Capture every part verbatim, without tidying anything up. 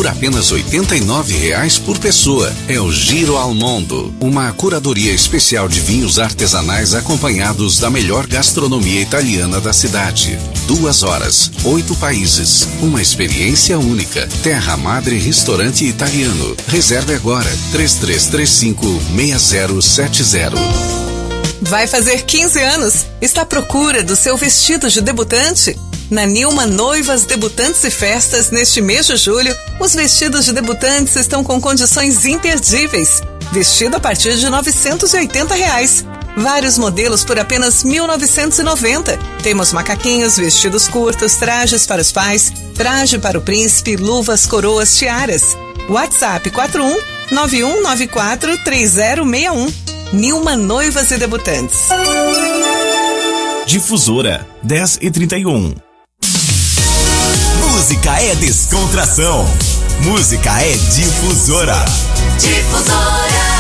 por apenas oitenta e nove reais por pessoa. É o Giro al Mondo, uma curadoria especial de vinhos artesanais acompanhados da melhor gastronomia italiana da cidade. Duas horas, oito países, uma experiência única. Terra Madre Restaurante Italiano. Reserve agora, três três três cinco, seis zero sete zero. Vai fazer quinze anos? Está à procura do seu vestido de debutante? Na Nilma Noivas, Debutantes e Festas, neste mês de julho, os vestidos de debutantes estão com condições imperdíveis. Vestido a partir de novecentos e oitenta reais. Vários modelos por apenas mil novecentos e noventa. Temos macaquinhos, vestidos curtos, trajes para os pais, traje para o príncipe, luvas, coroas, tiaras. WhatsApp quatro um nove um nove quatro três zero seis um. Nilma Noivas e Debutantes. Difusora dez e trinta e um. Música é descontração. Música é difusora. Difusora.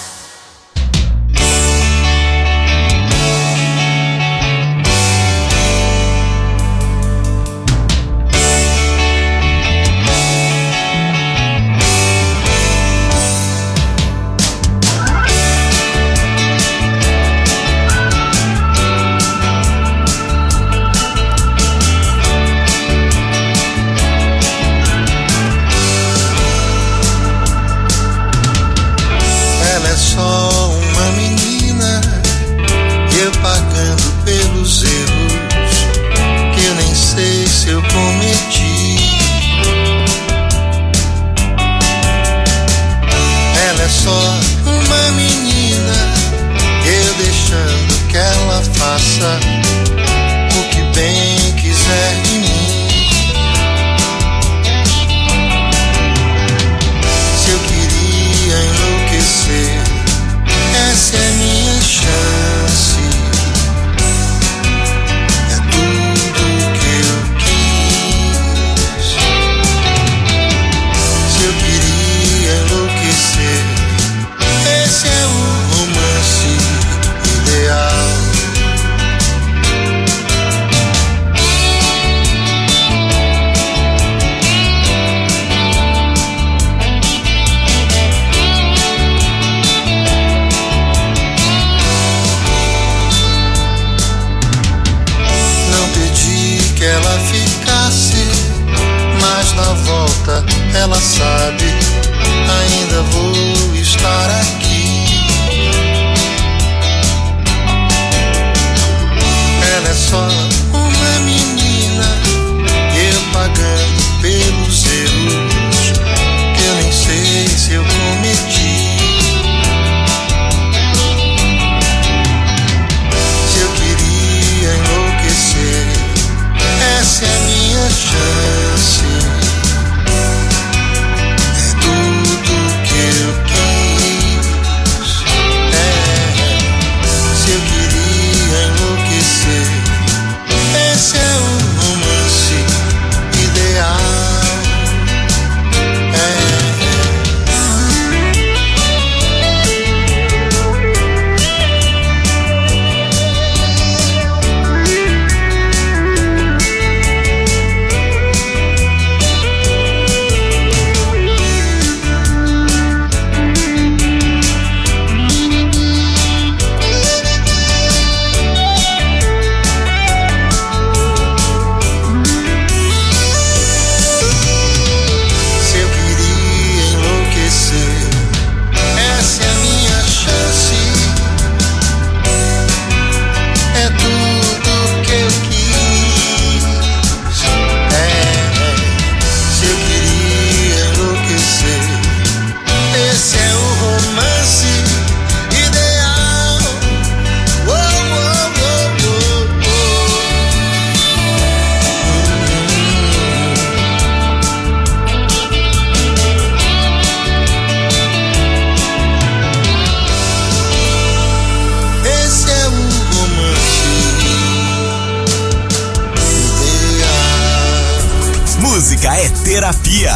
Música é terapia.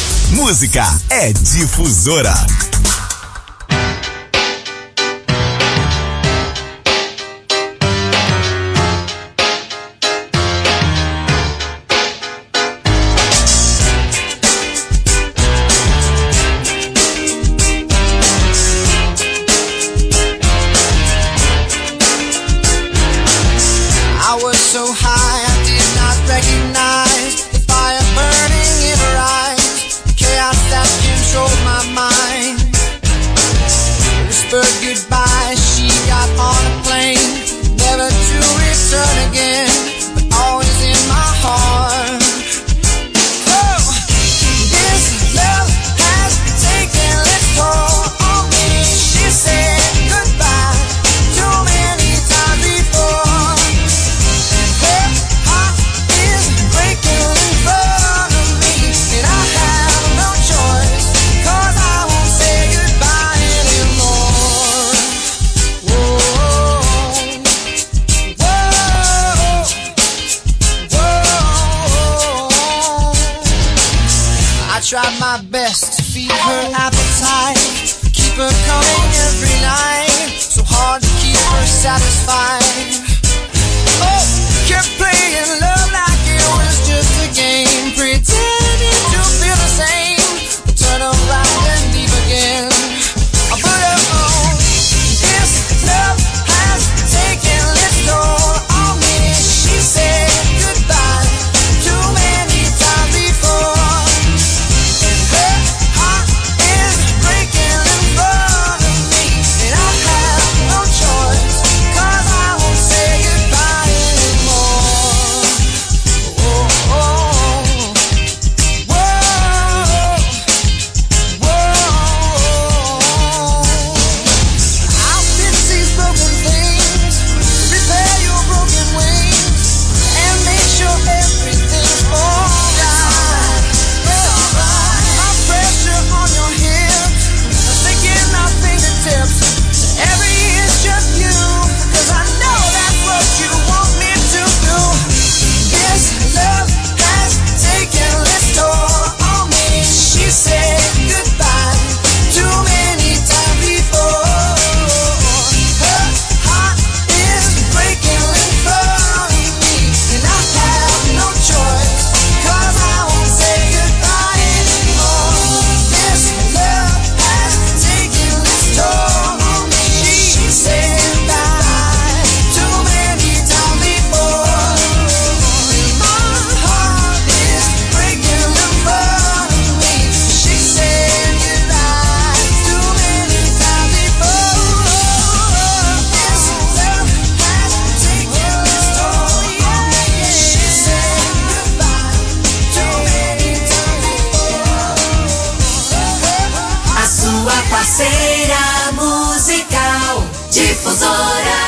Música é difusora. try my best to feed her appetite, keep her coming every night, so hard to keep her satisfied. Oh, kept playing love like it was just a game, pretending to feel the same, but turn around and leave again. But oh, this love has taken its toll on me. She said goodbye too many times before, and her heart is breaking in front of me, and I have no choice, 'cause I won't say goodbye anymore. Oh, oh, whoa, whoa. I'll fix these broken things, repair your broken wings, and make sure everything's alright. My pressure on your hips, sticking our fingertips, every inch just you, 'cause I know that's what you want me to do. This love has taken its toll on me. She said goodbye too many times before. Her heart is breaking in front of me, and I have no choice, 'cause I won't say goodbye anymore. This love has taken its toll on me. She said goodbye too many times before, and my heart is breaking in front of me. She said goodbye too many times before. This love has taken its toll on me. She said goodbye too many times before. A sua parceira musical, Difusora.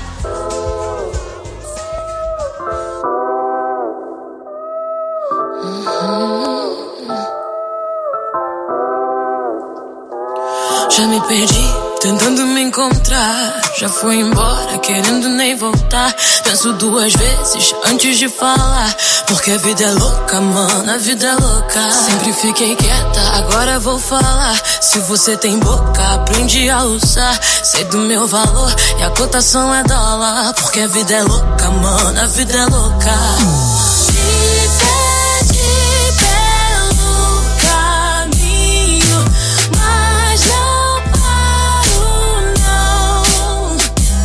Já me perdi, tentando me encontrar. Já fui embora, querendo nem voltar. Penso duas vezes antes de falar, porque a vida é louca, mano, a vida é louca. Sempre fiquei quieta, agora vou falar. Se você tem boca, aprende a usar. Sei do meu valor e a cotação é dólar, porque a vida é louca, mano, a vida é louca. Me perdi pelo caminho, mas não paro, não.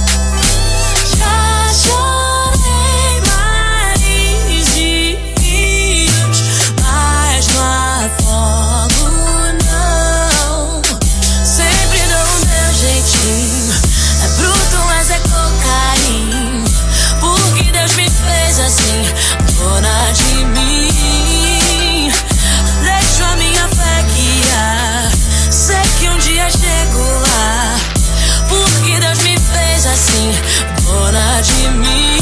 Já chorei mares e rios, mas não afogo, não. Sempre dou o meu jeitinho, é bruto, mas é com carinho, porque Deus me fez assim, dona de mim. Deixo a minha fé guiar, sei que um dia chego lá, porque Deus me fez assim, dona de mim.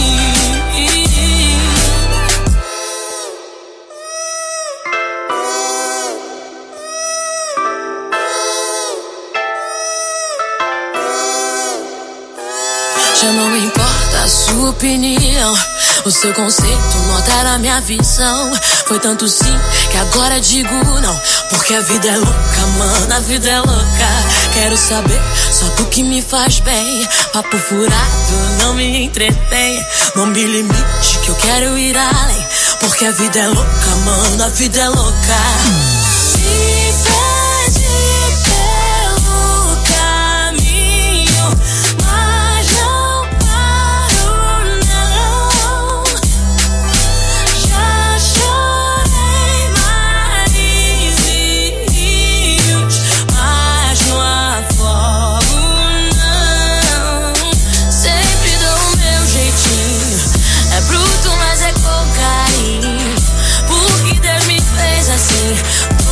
Já não importa a sua opinião, o seu conceito, notar a minha visão. Foi tanto sim que agora digo não, porque a vida é louca, mano, a vida é louca. Quero saber só do que me faz bem. Papo furado não me entretém, não me limite que eu quero ir além, porque a vida é louca, mano, a vida é louca. Me perdi pelo caminho, mas não paro, não. Já chorei mares e rios, mas não afogo, não. Sempre dou o meu jeitinho, é bruto, mas é com carinho, porque Deus me fez assim,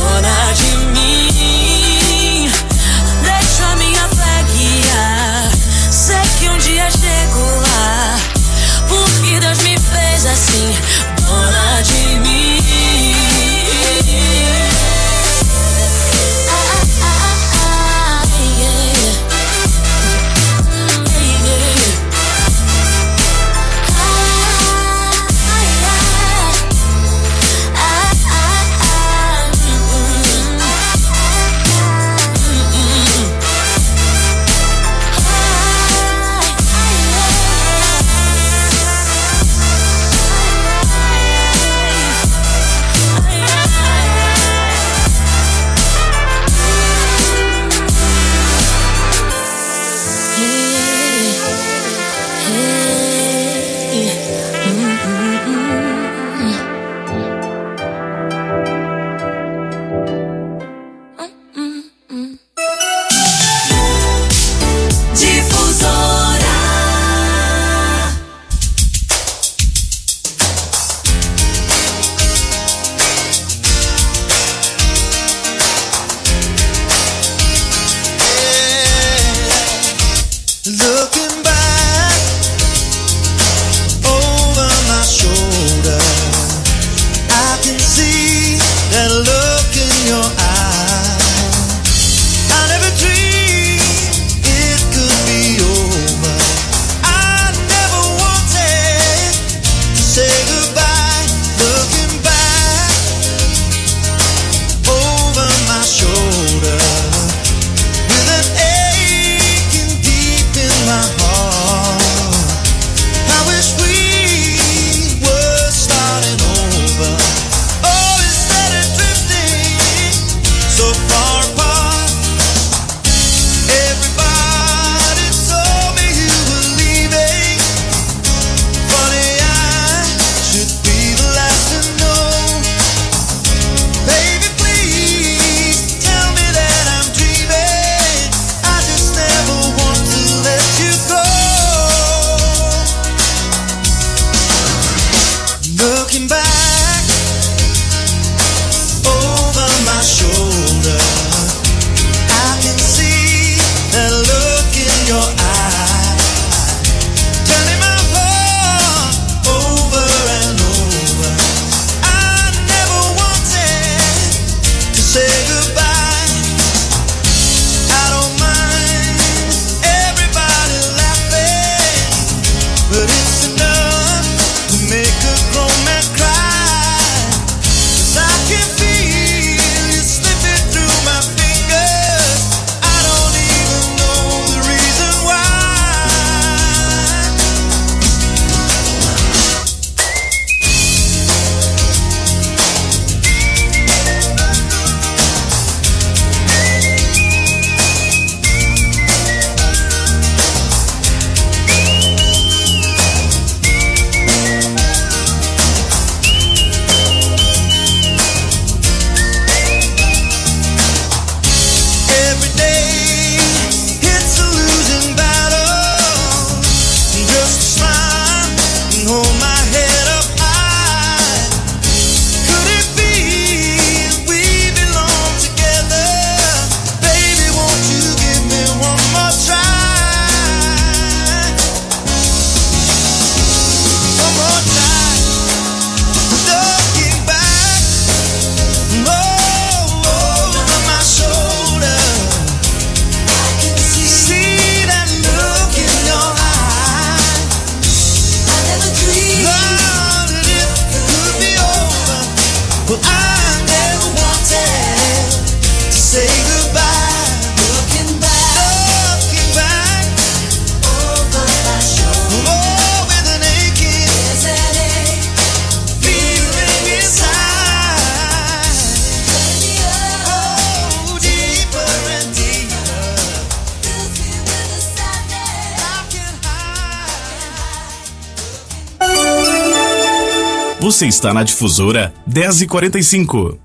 Você está na Difusora dez e quarenta e cinco.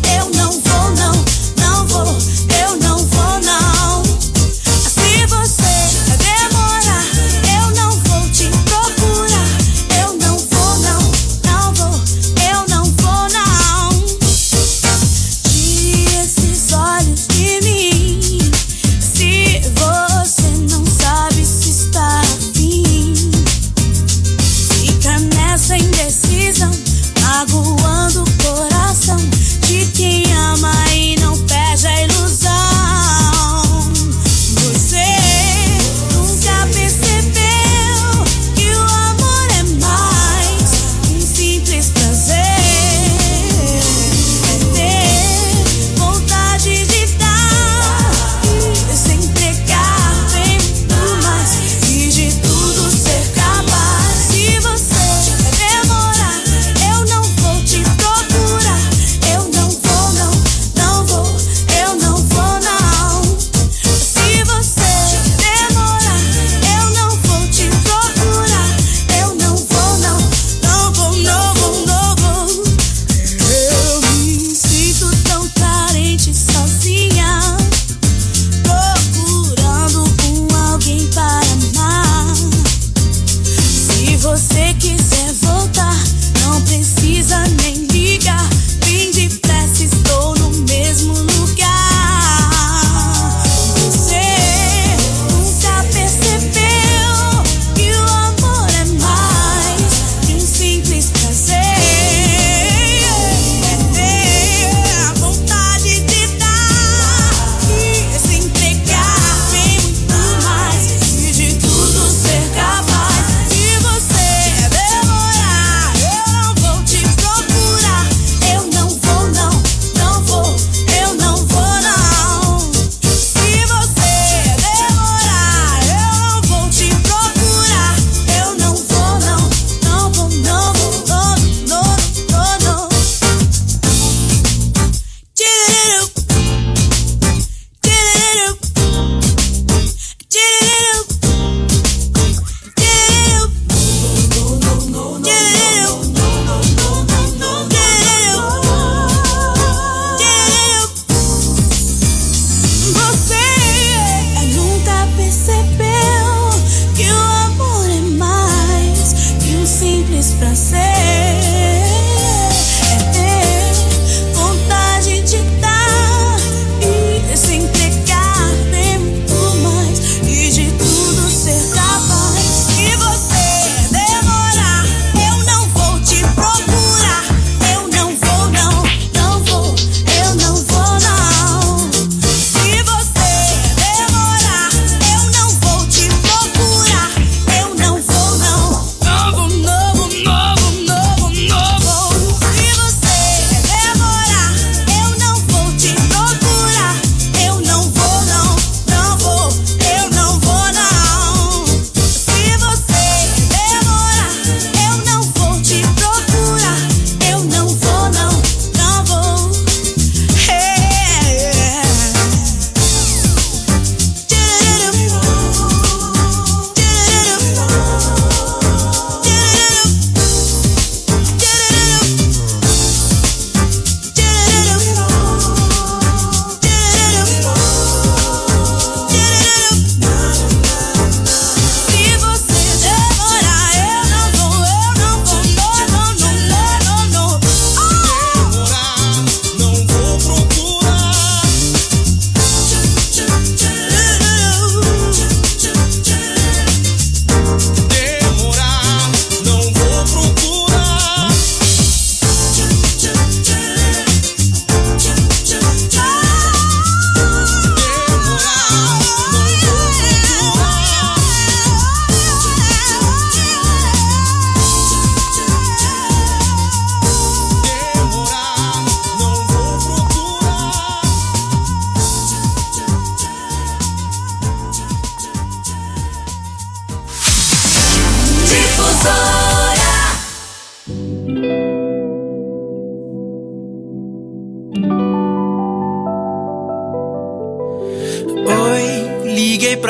Você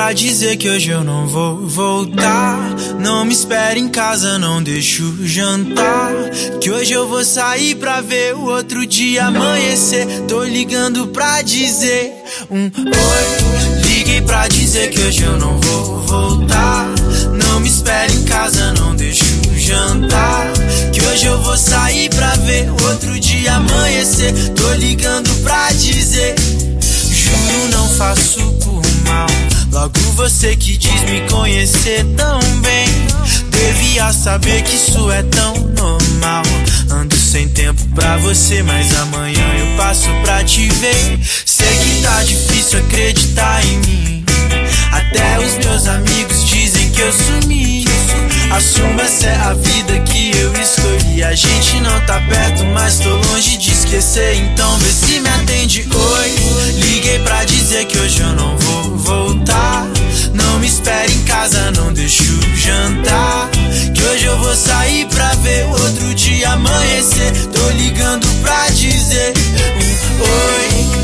pra dizer que hoje eu não vou voltar. Não me espere em casa, não deixo jantar, que hoje eu vou sair pra ver o outro dia amanhecer. Tô ligando pra dizer um oi. Liguei pra dizer que hoje eu não vou voltar. Não me espere em casa, não deixo jantar, que hoje eu vou sair pra ver o outro dia amanhecer. Tô ligando pra dizer, juro não faço por mal. Logo você que diz me conhecer tão bem, devia saber que isso é tão normal. Ando sem tempo pra você, mas amanhã eu passo pra te ver. Sei que tá difícil acreditar em mim, até os meus amigos dizem que eu sumi. Assumo, essa é a vida que eu escolhi. A gente não tá perto, mas tô longe de esquecer. Então vê se me atende, oi. Liguei pra dizer que hoje eu não vou voltar. Não me espere em casa, não deixo jantar, que hoje eu vou sair pra ver o outro dia amanhecer. Tô ligando pra dizer um oi.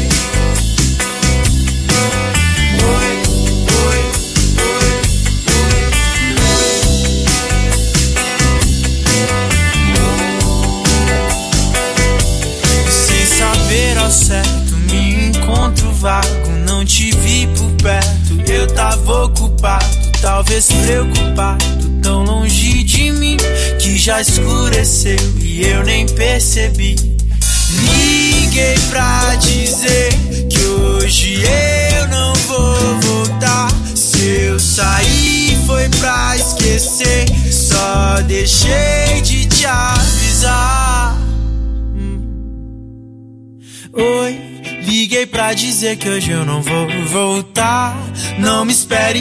Ao certo, me encontro vago, não te vi por perto, eu tava ocupado, talvez preocupado, tão longe de mim, que já escureceu e eu nem percebi. Liguei pra dizer que hoje eu não vou voltar. Se eu sair foi pra esquecer, só deixei de te avisar. Oi, liguei pra dizer que hoje eu não vou voltar. Não me espere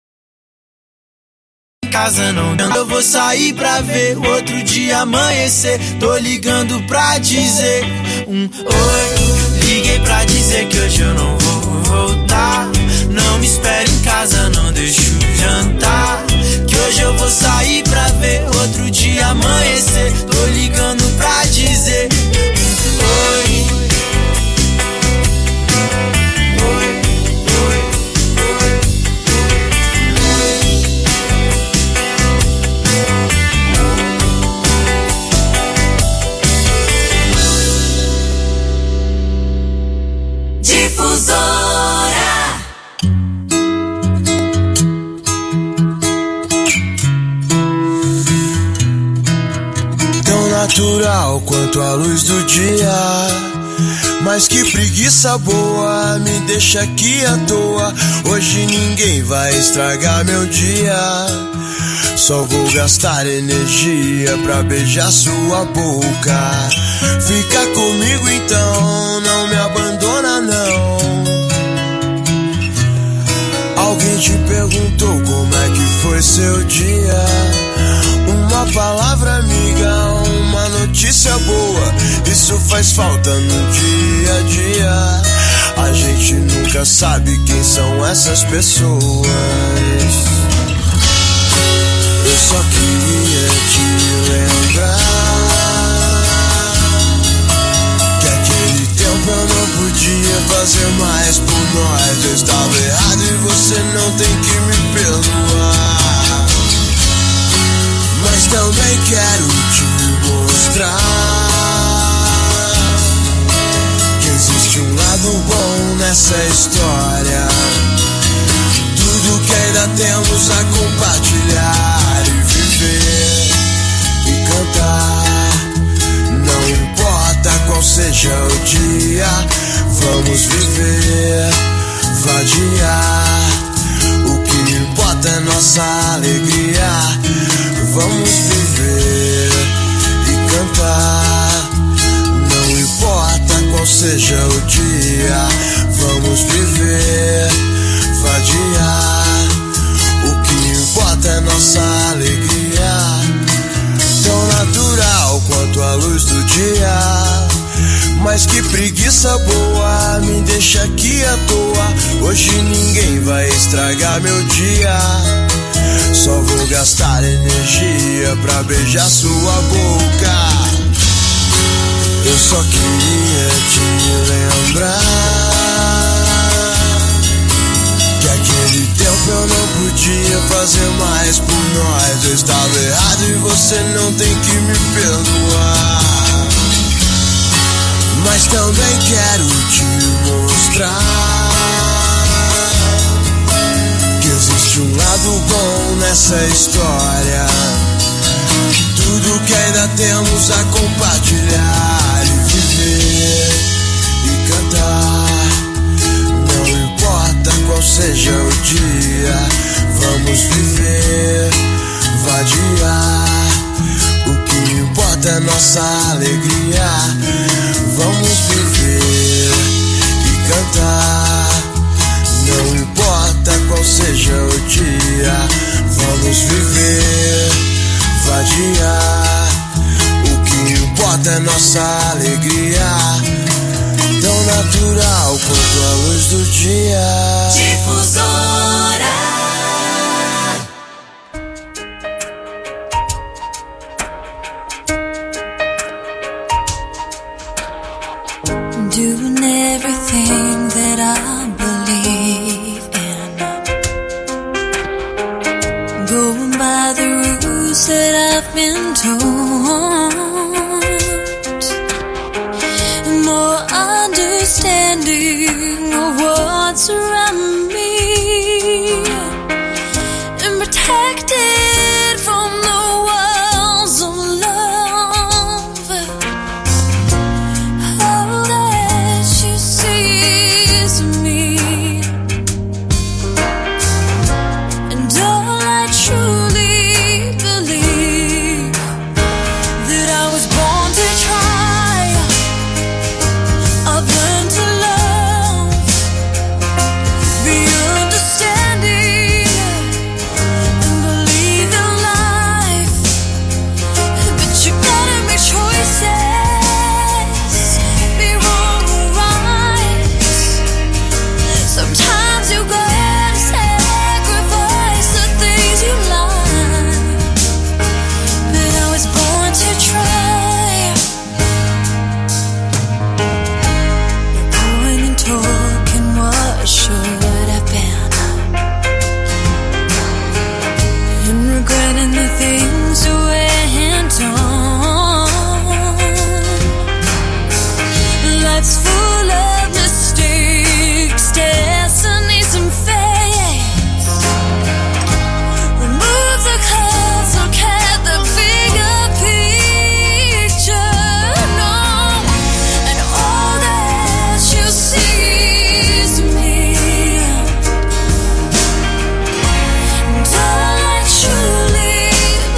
em casa, não. Eu vou sair pra ver o outro dia amanhecer. Tô ligando pra dizer um oi. Liguei pra dizer que hoje eu não vou voltar. Não me espere em casa, não deixo jantar, que hoje eu vou sair pra ver outro dia amanhecer. Tô ligando pra dizer um oi. Difusora. Tão natural quanto a luz do dia, mas que preguiça boa, me deixa aqui à toa. Hoje ninguém vai estragar meu dia, só vou gastar energia pra beijar sua boca. Fica comigo então, não me abandona não. Alguém te perguntou como é que foi seu dia? Uma palavra amiga, uma notícia boa, isso faz falta no dia a dia. A gente nunca sabe quem são essas pessoas. Eu só queria te lembrar que aquele tempo eu não podia fazer mais por nós. Eu estava errado e você não tem que me perdoar, mas também quero te mostrar que existe um lado bom nessa história. Tudo que ainda temos a compartilhar e viver e cantar. Não importa qual seja o dia, vamos viver, vadiar. O que importa é nossa alegria. Vamos viver e cantar. Não importa qual seja o dia, vamos viver, vadiar. O que importa é nossa alegria. Tão natural quanto a luz do dia, mas que preguiça boa, me deixa aqui à toa. Hoje ninguém vai estragar meu dia, só vou gastar energia pra beijar sua boca. Eu só queria te lembrar Que aquele tempo eu não podia fazer mais por nós. Eu estava errado e você não tem que me perdoar. Mas também quero te mostrar que existe um lado bom nessa história. Tudo que ainda temos a compartilhar e viver e cantar. Não importa qual seja o dia, vamos viver, vadiar. O que importa é nossa alegria. Vamos viver e cantar. Não importa qual seja o dia, vamos viver, vadiar. O que importa é nossa alegria, tão natural quanto a luz do dia. Difusora. Doing everything that I believe in, going by the rules that I've been told, more understanding of what's around me, and protected from the walls of love. All that you see is me, and all I truly believe, that I was born to try. I've learned to love, be understanding, and believe in life. But you gotta make choices, be wrong or right. Sometimes you gotta sacrifice the things you like. But I was born to try. Going and talking what should have been, and regretting the things that went on. Life's full of mistakes, destinies and fates. Remove the clouds, look at the bigger picture. No, and all that you see is me, and all I truly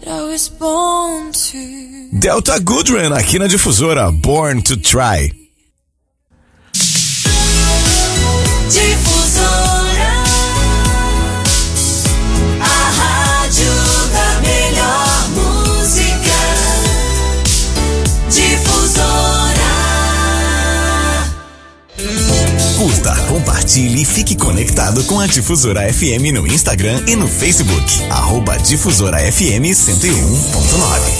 I was born to. Delta Goodrun aqui na Difusora, Born to Try. Difusora, a rádio da melhor música. Difusora. Curta, compartilhe e fique conectado com a Difusora F M no Instagram e no Facebook. Arroba Difusora F M cento e um ponto nove.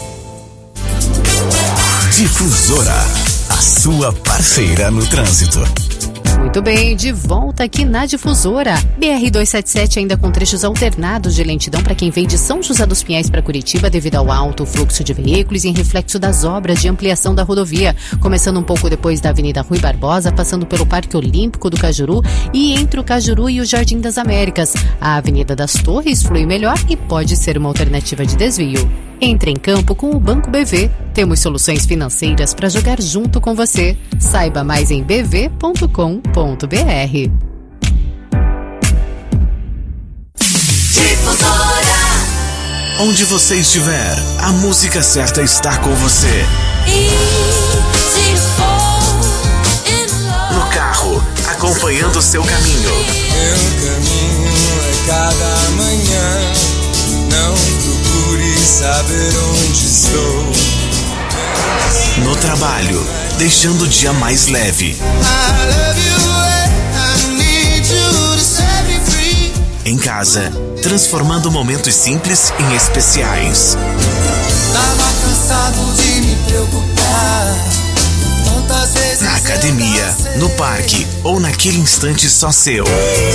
Difusora, a sua parceira no trânsito. Muito bem, de volta aqui na Difusora. B R duzentos e setenta e sete ainda com trechos alternados de lentidão para quem vem de São José dos Pinhais para Curitiba devido ao alto fluxo de veículos e em reflexo das obras de ampliação da rodovia, começando um pouco depois da Avenida Rui Barbosa, passando pelo Parque Olímpico do Cajuru e entre o Cajuru e o Jardim das Américas. A Avenida das Torres flui melhor e pode ser uma alternativa de desvio. Entre em campo com o Banco B V. Temos soluções financeiras para jogar junto com você. Saiba mais em b v ponto com ponto b r. Difusora. Onde você estiver, a música certa está com você. No carro, acompanhando o seu caminho. Meu caminho é cada manhã. Não procure saber onde estou. No trabalho, deixando o dia mais leve. Em casa, transformando momentos simples em especiais. Tava cansado de me preocupar. Tantas vezes Na academia, no parque ou naquele instante só seu.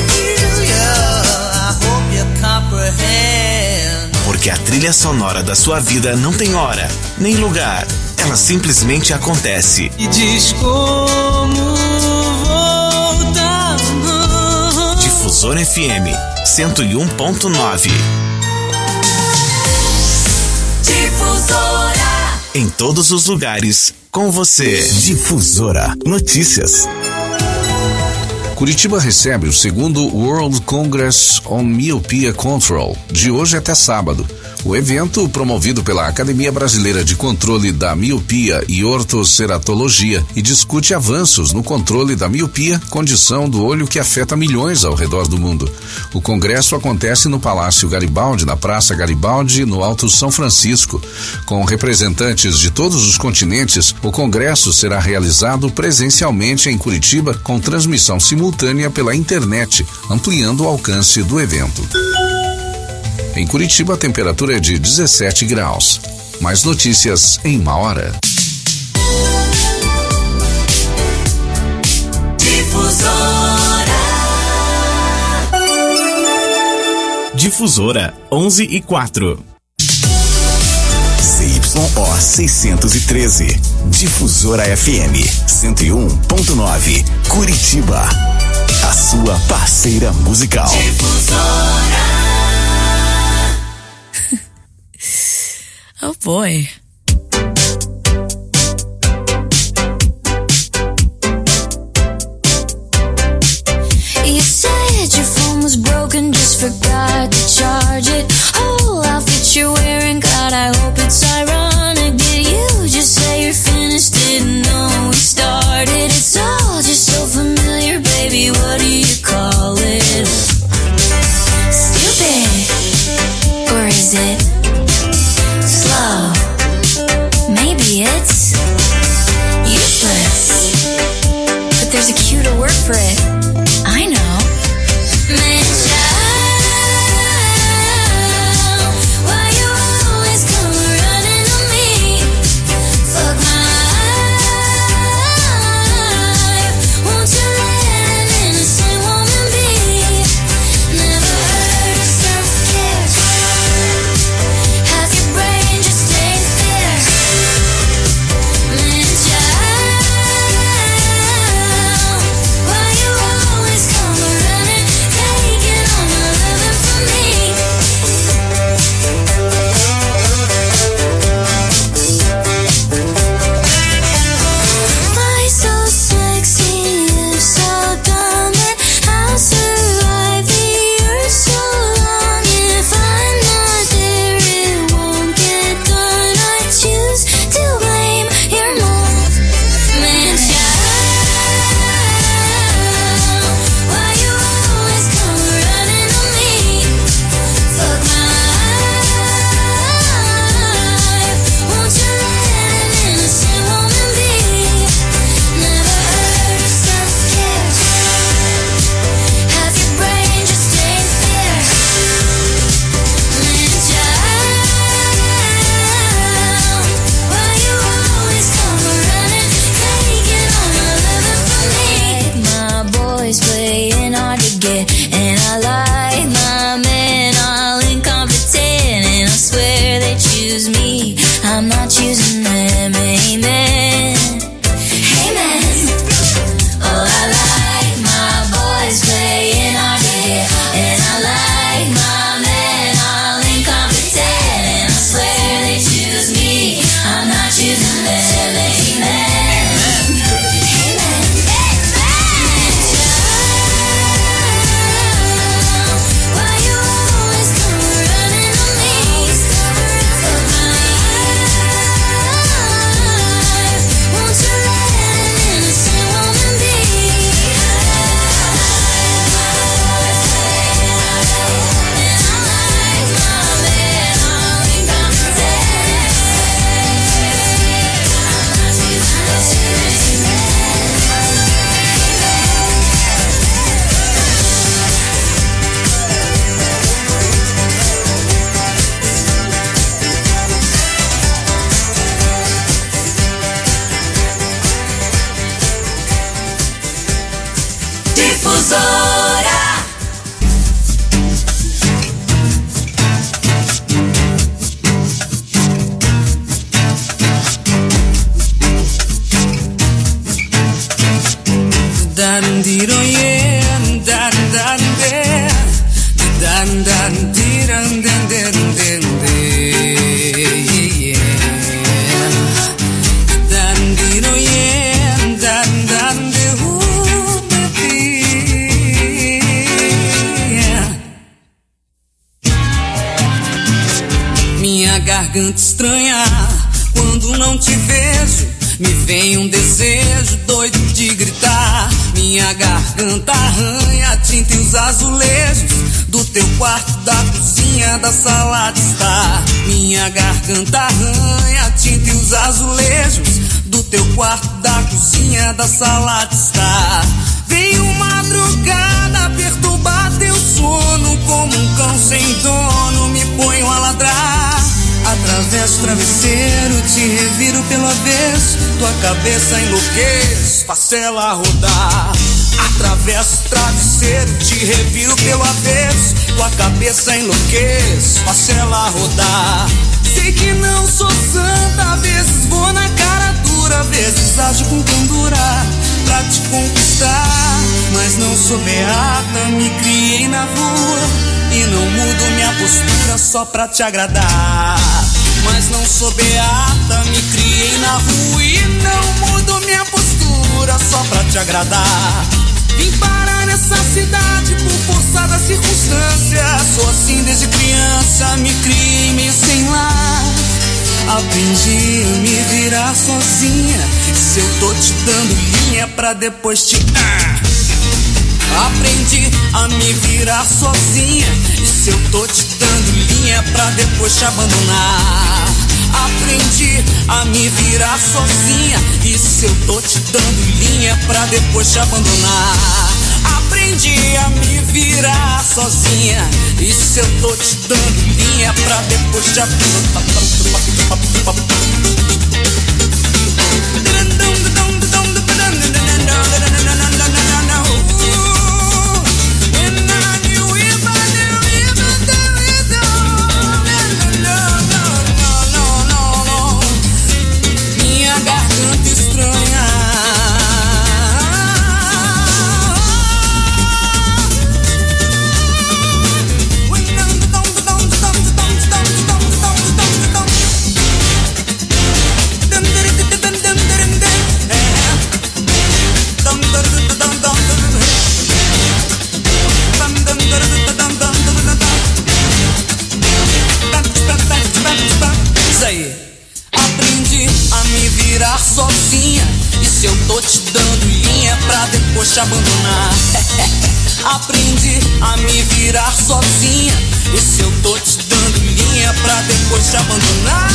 Porque a trilha sonora da sua vida não tem hora, nem lugar. Ela simplesmente acontece. E diz como voltar. Difusora F M cento e um ponto nove. Difusora. Em todos os lugares, com você. Difusora Notícias. Curitiba recebe o segundo World Congress on Myopia Control, de hoje até sábado. O evento, promovido pela Academia Brasileira de Controle da Miopia e Ortoceratologia, e discute avanços no controle da miopia, condição do olho que afeta milhões ao redor do mundo. O congresso acontece no Palácio Garibaldi, na Praça Garibaldi, no Alto São Francisco. Com representantes de todos os continentes, o congresso será realizado presencialmente em Curitiba, com transmissão simultânea pela internet, ampliando o alcance do evento. Em Curitiba, a temperatura é de dezessete graus. Mais notícias em uma hora. Difusora. Difusora onze e quatro. C Y O seiscentos e treze. Difusora F M cento e um ponto nove. Curitiba. A sua parceira musical. Difusora. Oh boy. You said your phone was broken, just forgot to charge it. Whole outfit you're wearing, God, I hope it's ironic. Did you just say you're finished? Didn't know we started. It's all just so familiar, baby. What do you call it? Stupid, or is it slow? Maybe it's useless, but there's a cue to work for it. I know. Man, child, why you always come running to me? Fuck my life. Won't you let an innocent woman be? Never heard of self-care. Has your brain just stayed there? Man, child, why you garganta estranha quando não te vejo. Me vem um desejo doido de gritar. Minha garganta arranha a tinta e os azulejos do teu quarto, da cozinha, da sala de estar. Minha garganta arranha a tinta e os azulejos do teu quarto, da cozinha, da sala de estar. Veio madrugada perturbar teu sono, como um cão sem dono me ponho a ladrar. Atravesso o travesseiro, te reviro pelo avesso, tua cabeça enlouqueço, faço ela rodar. Atravesso o travesseiro, te reviro pelo avesso, tua cabeça enlouqueço, faço ela rodar. Sei que não sou santa, às vezes vou na cara dura, às vezes ajo com candura pra te conquistar. Mas não sou beata, me criei na rua e não mudo minha postura só pra te agradar. Mas não sou beata, me criei na rua e não mudo minha postura só pra te agradar. Vim parar nessa cidade por força das circunstâncias. Sou assim desde criança, me criei meio sem lar. Aprendi a me virar sozinha. Se eu tô te dando linha pra depois te... Ah! Aprendi a me virar sozinha. E se eu tô te dando linha pra depois te abandonar. Aprendi a me virar sozinha. E se eu tô te dando linha pra depois te abandonar. Aprendi a me virar sozinha. E se eu tô te dando linha pra depois te abandonar. Sozinha, e se eu tô te dando linha pra depois te abandonar. Aprendi a me virar sozinha. E se eu tô te dando linha pra depois te abandonar.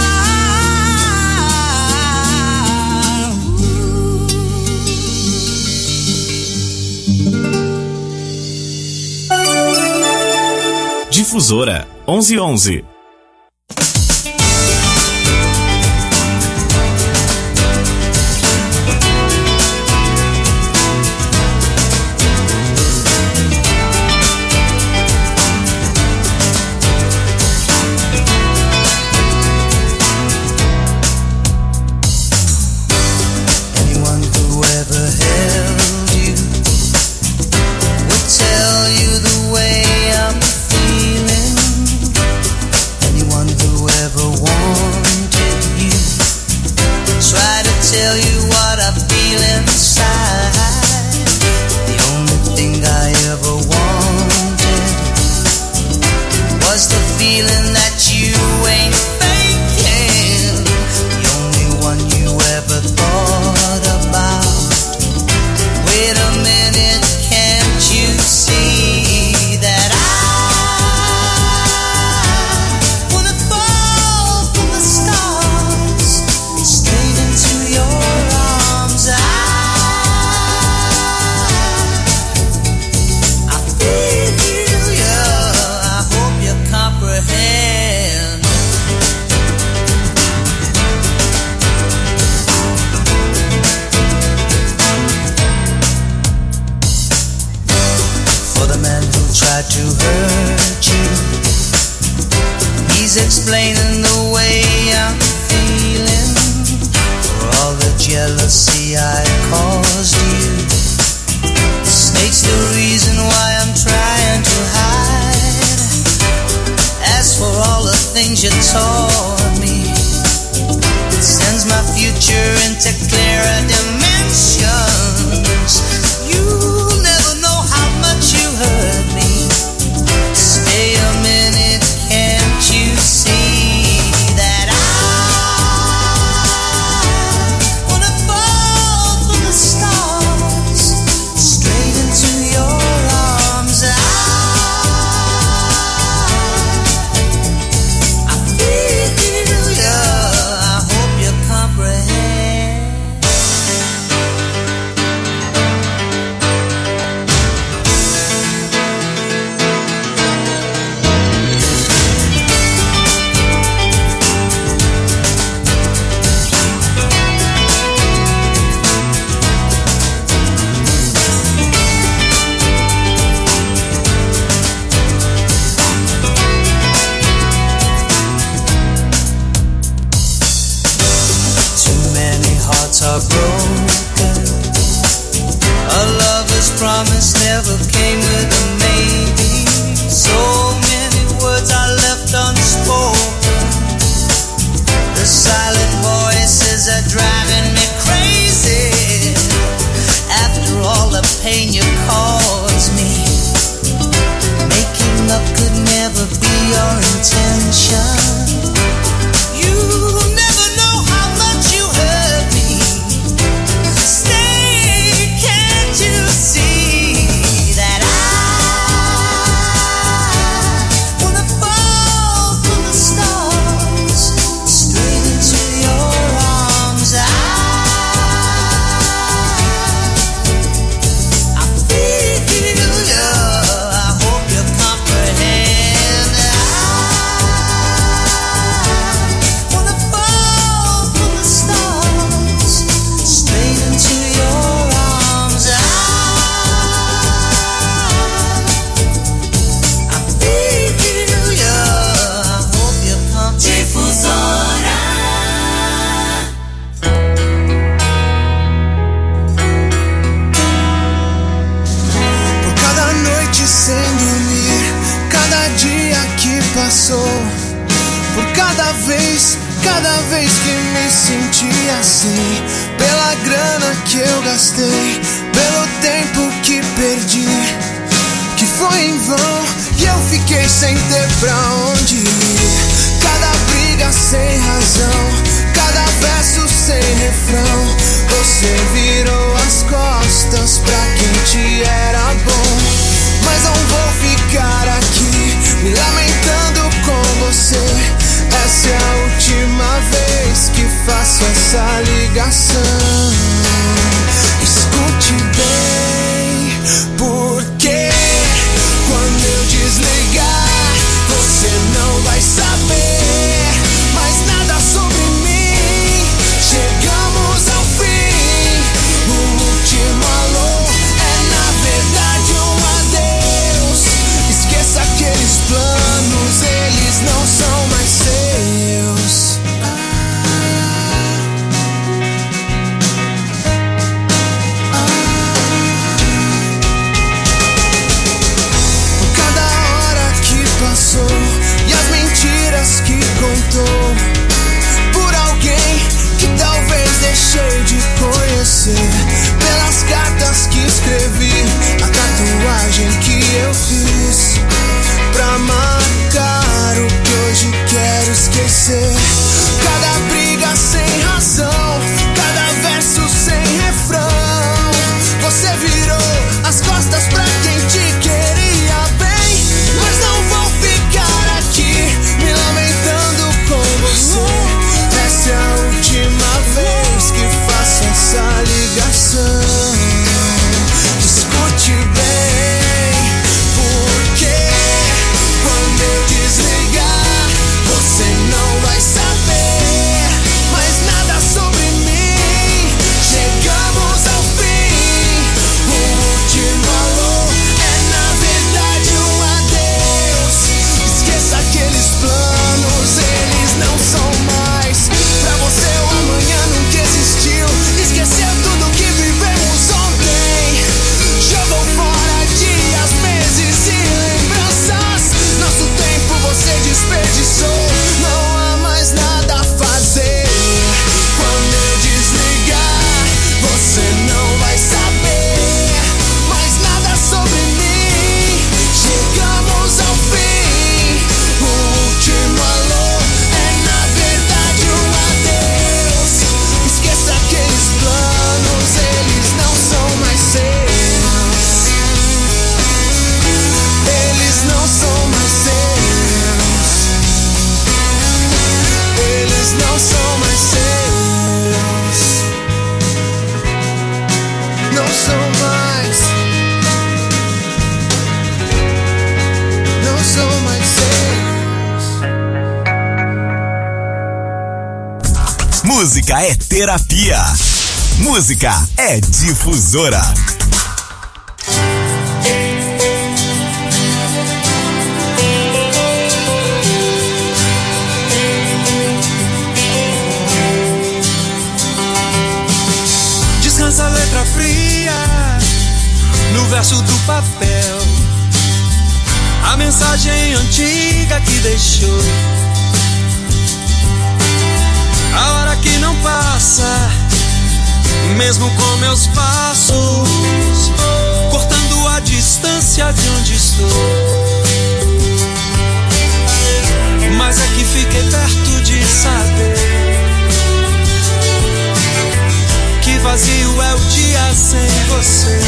Difusora onze onze. Stay a minute, can't you see? passou, por cada vez, cada vez que me senti assim, pela grana que eu gastei, pelo tempo que perdi, que foi em vão e eu fiquei sem ter pra onde ir. Cada briga sem razão, cada verso sem refrão, você virou as costas pra quem te era bom. Mas não vou ficar aqui me lamentando com você. Essa é a última vez que faço essa ligação. Escute bem, porque quando eu desligar, você não vai saber mais nada sobre mim. Chegamos ao fim, o último alô é na verdade um adeus. Esqueça aqueles planos, eles não são mais seus. Por cada hora que passou e as mentiras que contou, por alguém que talvez deixei de conhecer, pelas cartas que escrevi, a tatuagem que eu fiz pra marcar o que hoje quero esquecer. Cada briga sem razão, cada verso sem refrão, você virou as costas pra quem te queria bem. Mas não vou ficar aqui me lamentando com você. Essa é a última vez que faço essa ligação. Escute bem, porque quando eu desligar, você não vai saber mais nada sobre mim. Chegamos ao fim, o último alô é na verdade um adeus. Esqueça aqueles planos, eles não são mais. Pra você o amanhã nunca existiu. Esqueceu tudo que vivemos ontem, jogou fora dias, meses e lembranças. Nosso tempo você desperdiçou, não há mais nada a fazer. Quando eu desligar, você não vai saber mais nada sobre mim. Chegamos ao fim, o último alô é na verdade um adeus. Esqueça aqueles planos, eles não são mais seus. Eles não são mais seus. Eles não são mais seus. Não são mais. Não são mais seus. Música é terapia. Música é difusora. Descansa a letra fria no verso do papel, a mensagem antiga que deixou. A hora que não passa, mesmo com meus passos, cortando a distância de onde estou. Mas é que fiquei perto de saber que vazio é o dia sem você.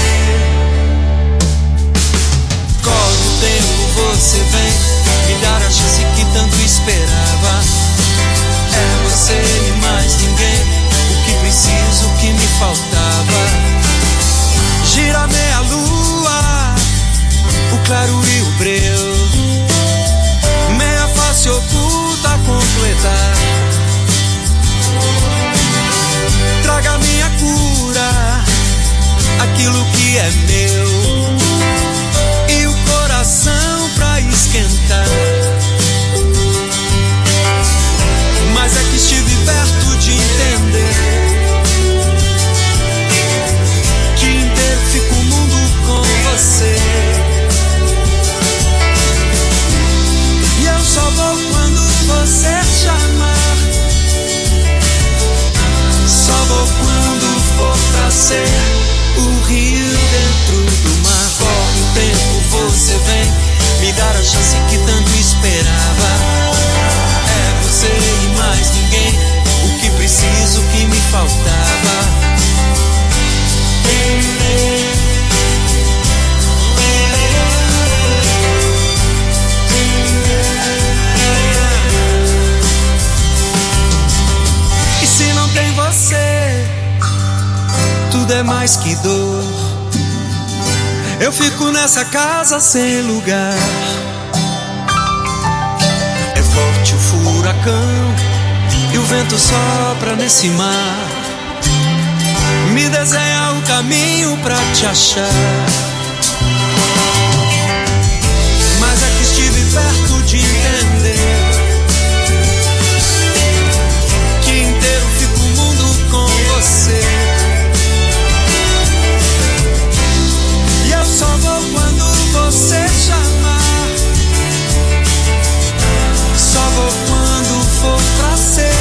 Corre o tempo, você vem me dar a chance que tanto esperava. É você e mais ninguém, o que preciso, o que me faltava. Gira meia lua, o claro e o breu. é mais que dor. Eu fico nessa casa sem lugar. É forte o furacão e o vento sopra nesse mar. Me desenha o caminho pra te achar. Mas é que estive perto de entender que inteiro fica o mundo com você. E eu só vou quando você chamar. Só vou quando for pra ser.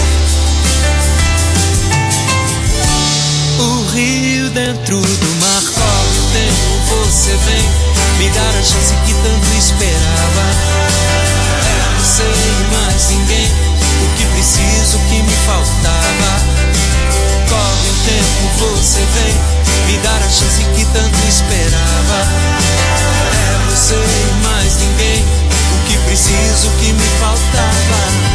O rio dentro do mar corre o tempo, você vem me dar a chance que tanto esperava. É você e mais ninguém, o que preciso, o que me faltava. Corre o tempo, você vem me dar a chance que tanto esperava. É você e mais ninguém, o que preciso, o que me faltava.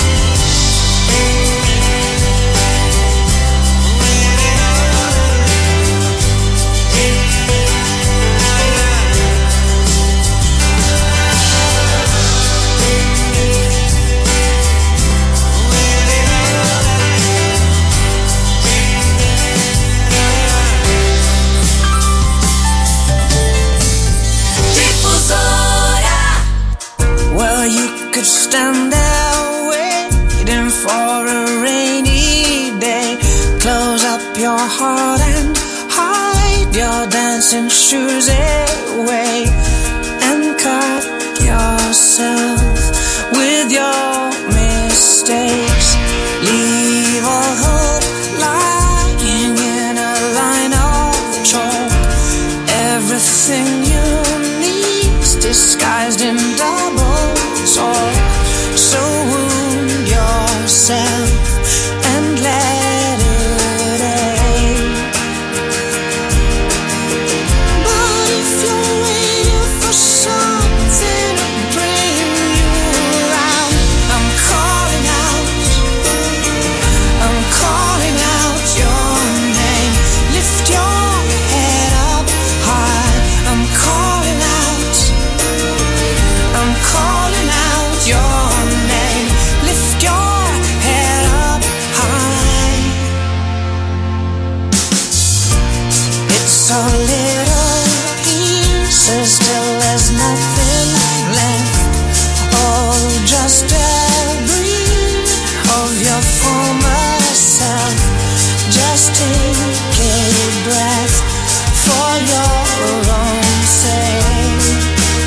Could stand there waiting for a rainy day. Close up your heart and hide your dancing shoes away, and cut yourself with your mistakes. Leave all hope lying in a line of chalk. Everything you need's disguised in double talk. So wound yourself and let it ache. But if you're waiting for something to bring you around, I'm calling out, I'm calling out your name. Lift your head up high. I'm calling out, I'm calling out your name. Lift your head up high. It's a little pieces till there's nothing left. Oh, just a breath of your former self. Just take a breath for your own sake.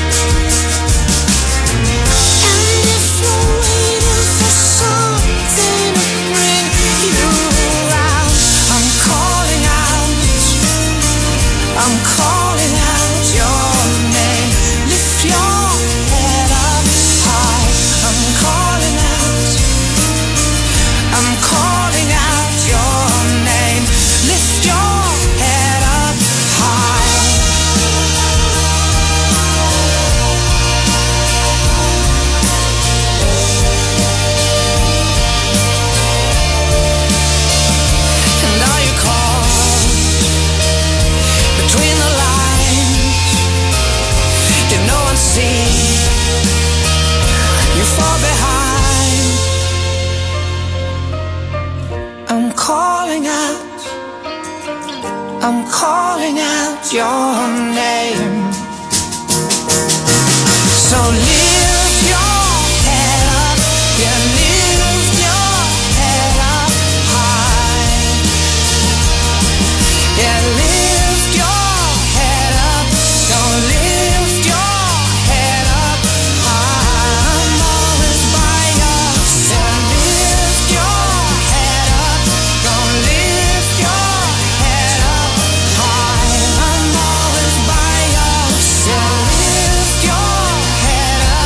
And if you're waiting for something to bring you around, I'm calling out, I'm calling out your name. Lift your head up high. I'm calling out, I'm calling out your name. Lift your head up high. And are you caught between the lines? Did no one see you fall behind? I'm calling out, I'm calling out your name. So lift your head up, yeah, lift your head up high. Yeah, lift your head up, don't lift your head up high. I'm always by your side. Lift your head up, don't lift your head up high. I'm always by your side. Lift your head up.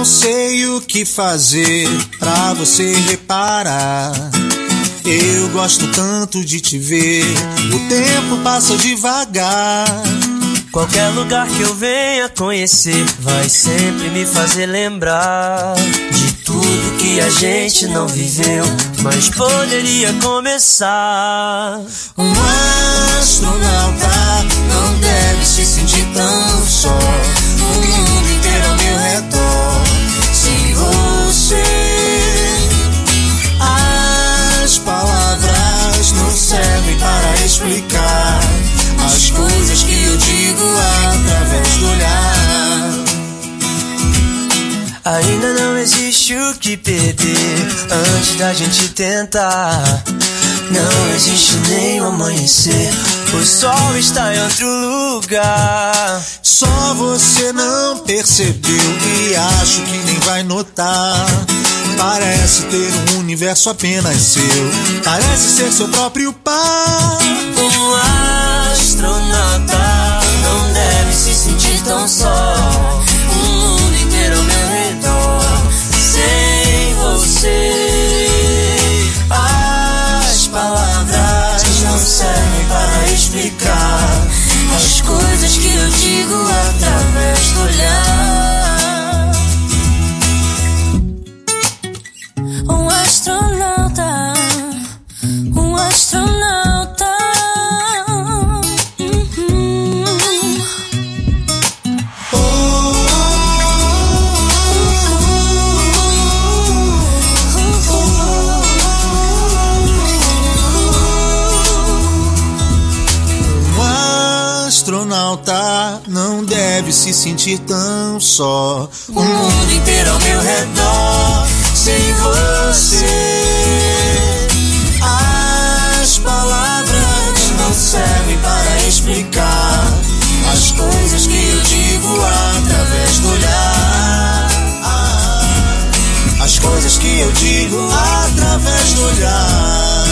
não sei o que fazer pra você reparar. Eu gosto tanto de te ver, o tempo passa devagar. Qualquer lugar que eu venha conhecer vai sempre me fazer lembrar de tudo que a gente não viveu, mas poderia começar. Um astronauta não deve se sentir tão só. O mundo inteiro ao meu redor, sem você. As palavras não servem para explicar as coisas que eu digo através do olhar. Ainda não existe o que perder antes da gente tentar. Não existe nem o amanhecer, o sol está em outro lugar. Só você não percebeu e acho que nem vai notar. Parece ter um universo apenas seu, parece ser seu próprio par. Um astronauta não deve se sentir tão só. O mundo inteiro ao meu redor, sem você. As palavras não servem para explicar as coisas que eu digo através do olhar. Um astronauta, um astronauta. Uhum. Oh, oh, oh, oh. Um astronauta não deve se sentir tão só. O mundo inteiro ao meu redor, sem você. As palavras não servem para explicar as coisas que eu digo através do olhar. As coisas que eu digo através do olhar.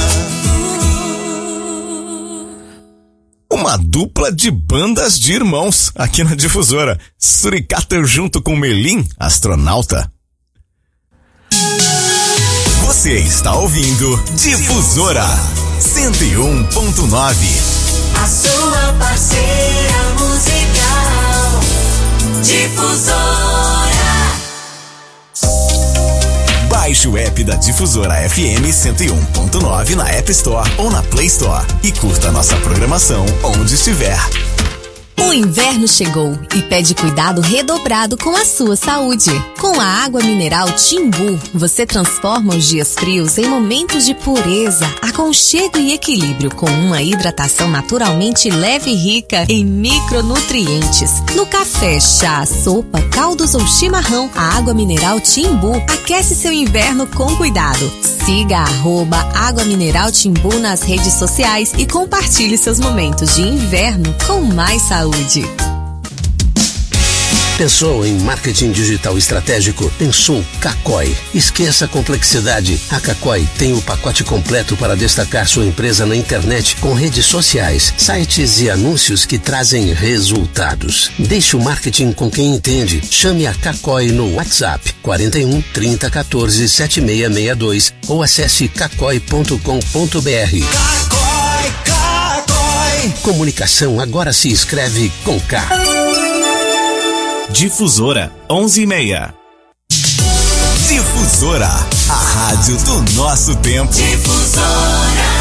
Uma dupla de bandas de irmãos aqui na Difusora. Suricato junto com Melim, astronauta. Você está ouvindo Difusora cento e um ponto nove. A sua parceira musical, Difusora. Baixe o app da Difusora F M cento e um ponto nove na App Store ou na Play Store e curta nossa programação onde estiver. O inverno chegou e pede cuidado redobrado com a sua saúde. Com a água mineral Timbu, você transforma os dias frios em momentos de pureza, aconchego e equilíbrio, com uma hidratação naturalmente leve e rica em micronutrientes. No café, chá, sopa, caldos ou chimarrão, a água mineral Timbu aquece seu inverno com cuidado. Siga arroba Água Mineral Timbu nas redes sociais e compartilhe seus momentos de inverno com mais saúde. Pensou em marketing digital estratégico? Pensou Cacói. Esqueça a complexidade. A Cacói tem o pacote completo para destacar sua empresa na internet com redes sociais, sites e anúncios que trazem resultados. Deixe o marketing com quem entende. Chame a Cacói no WhatsApp quarenta e um, trinta, quatorze, setenta e seis sessenta e dois ou acesse cacói ponto com ponto br. Cacói, Cacói. Comunicação agora se escreve com K. Difusora onze e meia. Difusora, a rádio do nosso tempo. Difusora.